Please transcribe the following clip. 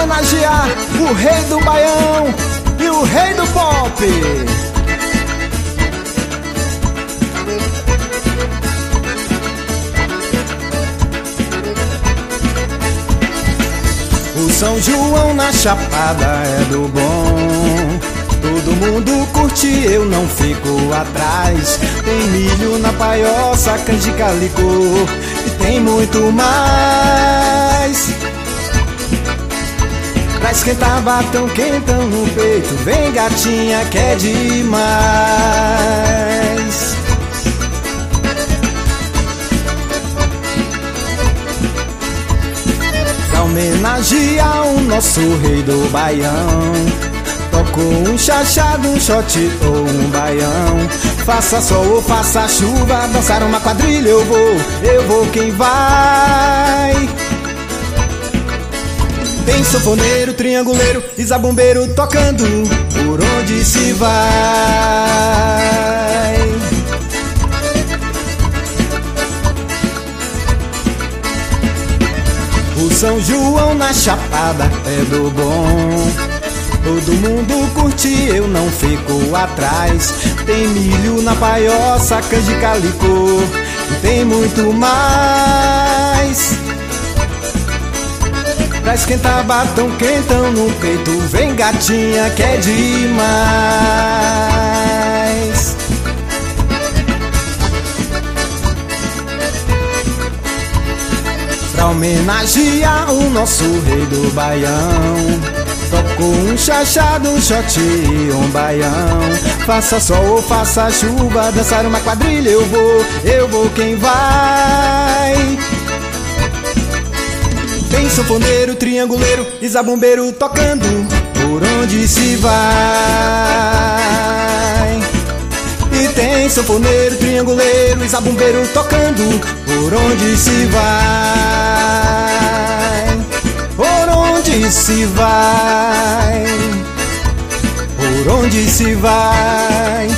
homenagear o rei do baião e o rei do pop. O São João na Chapada é do bom, todo mundo curte, eu não fico atrás. Tem milho na paioça, canjica, licor e tem muito mais. Pra esquentar batão quentão no peito, vem gatinha que é demais. Pra homenagear o nosso rei do baião, toco um chachado, um shot ou um baião. Faça sol ou faça chuva, dançar uma quadrilha eu vou quem vai. Tem sanfoneiro, trianguleiro e zabumbeiro tocando por onde se vai. O São João na Chapada é do bom, todo mundo curte, eu não fico atrás. Tem milho na paioça, canjica, licor e tem muito mais. Pra esquentar batom quentão no peito, vem gatinha que é demais. Pra homenagear o nosso rei do baião, toco um chachado, um shot e um baião. Faça sol ou faça chuva, dançar uma quadrilha eu vou quem vai. Tem sanfoneiro, trianguleiro e zabumbeiro tocando por onde se vai. E tem sanfoneiro, trianguleiro e zabumbeiro tocando por onde se vai. Por onde se vai. Por onde se vai.